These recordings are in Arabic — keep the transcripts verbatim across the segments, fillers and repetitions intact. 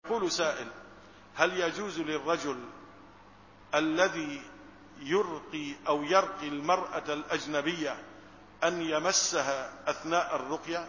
يقول سائل: هل يجوز للرجل الذي يرقي أو يرقي المرأة الأجنبية أن يمسها أثناء الرقية؟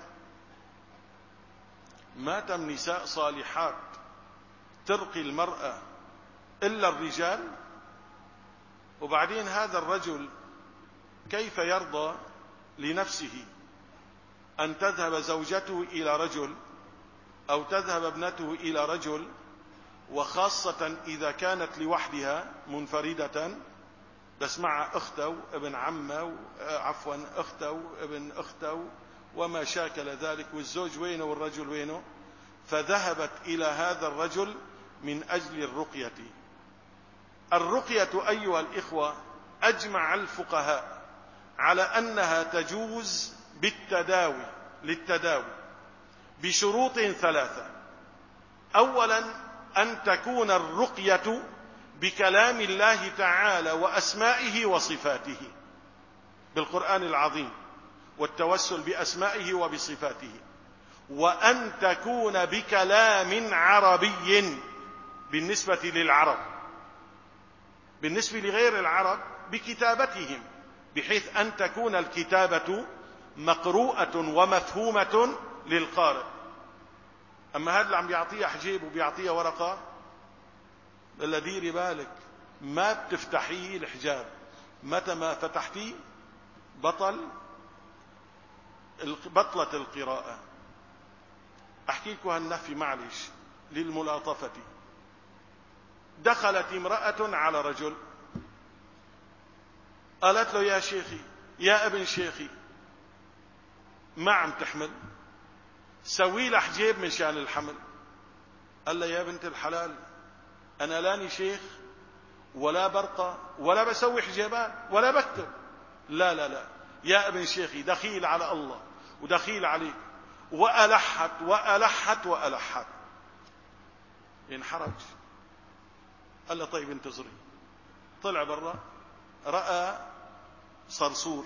ما تم نساء صالحات ترقي المرأة إلا الرجال؟ وبعدين هذا الرجل كيف يرضى لنفسه أن تذهب زوجته إلى رجل أو تذهب ابنته إلى رجل، وخاصة إذا كانت لوحدها منفردة بس مع أخته ابن عمه عفوا أخته ابن أخته وما شاكل ذلك، والزوج وينه والرجل وينه، فذهبت إلى هذا الرجل من أجل الرقية. الرقية أيها الإخوة أجمع الفقهاء على أنها تجوز بالتداوي للتداوي بشروط ثلاثة. أولا أن تكون الرقية بكلام الله تعالى وأسمائه وصفاته بالقرآن العظيم والتوسل بأسمائه وبصفاته، وأن تكون بكلام عربي بالنسبة للعرب، بالنسبة لغير العرب بكتابتهم، بحيث أن تكون الكتابة مقروءة ومفهومة للقارئ. أما هذا اللي عم بيعطيها حجيب وبيعطيها ورقة، بلا ديري بالك ما بتفتحيه الحجاب، متى ما فتحتيه بطل بطلت القراءة. أحكي لكم هالنفي معلش للملاطفة. دخلت امرأة على رجل قالت له: يا شيخي يا ابن شيخي ما عم تحمل، سوي له حجيب من شان الحمل. قال له: يا بنت الحلال أنا لاني شيخ ولا برقى ولا بسوي حجابات ولا بكتب. لا لا لا يا ابن شيخي، دخيل على الله ودخيل عليك. وألحت وألحت وألحت، ينحرج. قال له: طيب انتظري. طلع برا رأى صرصور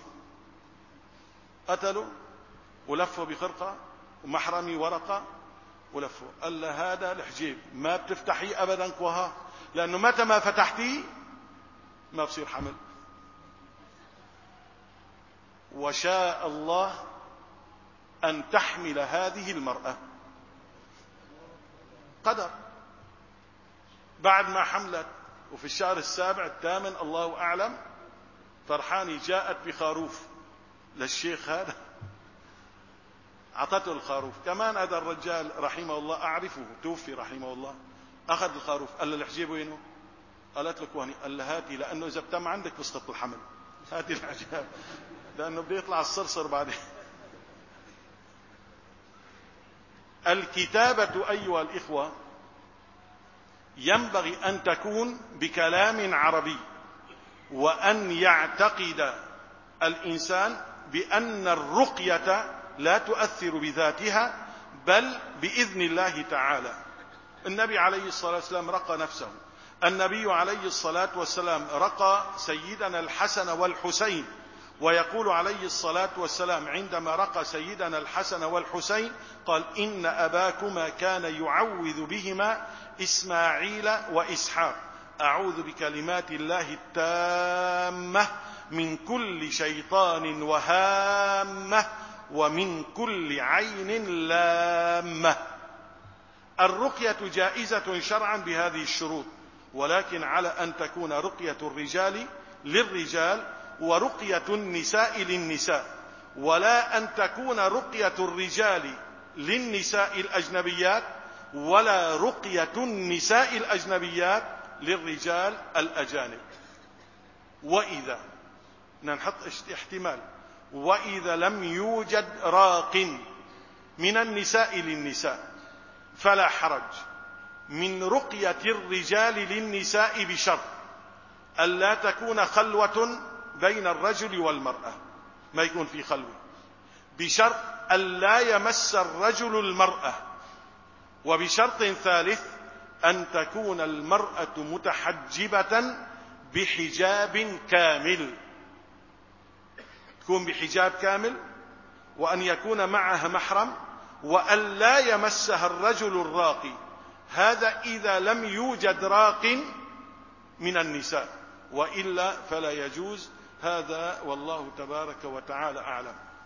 قتله ولفه بخرقة ومحرمي ورقة ولفه. قال له: هذا الحجيب ما بتفتحي أبدا كوها، لأنه متى ما فتحتيه ما بصير حمل. وشاء الله أن تحمل هذه المرأة، قدر. بعد ما حملت وفي الشهر السابع الثامن الله أعلم فرحاني جاءت بخروف للشيخ هذا، أعطته الخروف. كمان هذا الرجال رحمه الله أعرفه توفي رحمه الله، أخذ الخروف. قال له: الحجيب وينه؟ قالت له: كواني. قال له: هاتي، لأنه إذا بتم عندك بسقط الحمل، هاتي الحجاب لأنه بده يطلع الصرصر بعدين. الكتابة أيها الإخوة ينبغي أن تكون بكلام عربي، وأن يعتقد الإنسان بأن الرقية لا تؤثر بذاتها بل بإذن الله تعالى. النبي عليه الصلاة والسلام رقى نفسه، النبي عليه الصلاة والسلام رقى سيدنا الحسن والحسين، ويقول عليه الصلاة والسلام عندما رقى سيدنا الحسن والحسين قال: إن أباكما كان يعوذ بهما إسماعيل وإسحاق، أعوذ بكلمات الله التامة من كل شيطان وهامة ومن كل عين لامة. الرقية جائزة شرعا بهذه الشروط، ولكن على أن تكون رقية الرجال للرجال ورقية النساء للنساء، ولا أن تكون رقية الرجال للنساء الأجنبيات ولا رقية النساء الأجنبيات للرجال الأجانب. وإذا نحط احتمال وإذا لم يوجد راق من النساء للنساء فلا حرج من رقية الرجال للنساء بشرط ألا تكون خلوة بين الرجل والمرأة، ما يكون في خلوة، بشرط ألا يمس الرجل المرأة، وبشرط ثالث أن تكون المرأة متحجبة بحجاب كامل، تكون بحجاب كامل، وأن يكون معها محرم، وأن لا يمسها الرجل الراقي هذا إذا لم يوجد راق من النساء، وإلا فلا يجوز. هذا والله تبارك وتعالى أعلم.